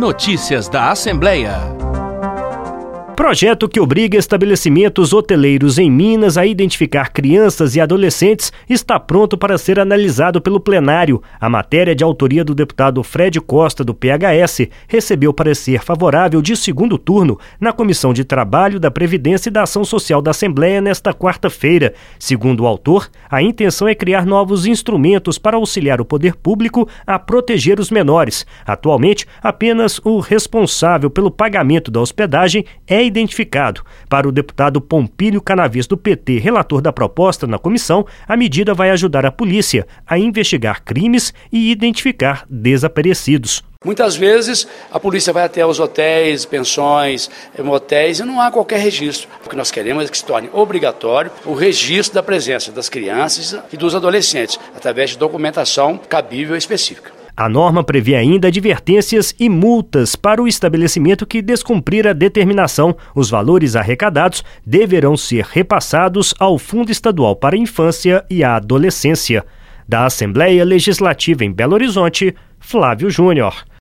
Notícias da Assembleia. Projeto que obriga estabelecimentos hoteleiros em Minas a identificar crianças e adolescentes está pronto para ser analisado pelo plenário. A matéria, de autoria do deputado Fred Costa, do PHS, recebeu parecer favorável de segundo turno na Comissão de Trabalho, da Previdência e da Ação Social da Assembleia nesta quarta-feira. Segundo o autor, a intenção é criar novos instrumentos para auxiliar o poder público a proteger os menores. Atualmente, apenas o responsável pelo pagamento da hospedagem é identificado. Para o deputado Pompílio Canavis, do PT, relator da proposta na comissão, a medida vai ajudar a polícia a investigar crimes e identificar desaparecidos. Muitas vezes a polícia vai até os hotéis, pensões, motéis e não há qualquer registro. O que nós queremos é que se torne obrigatório o registro da presença das crianças e dos adolescentes, através de documentação cabível e específica. A norma prevê ainda advertências e multas para o estabelecimento que descumprir a determinação. Os valores arrecadados deverão ser repassados ao Fundo Estadual para a Infância e a Adolescência. Da Assembleia Legislativa em Belo Horizonte, Flávio Júnior.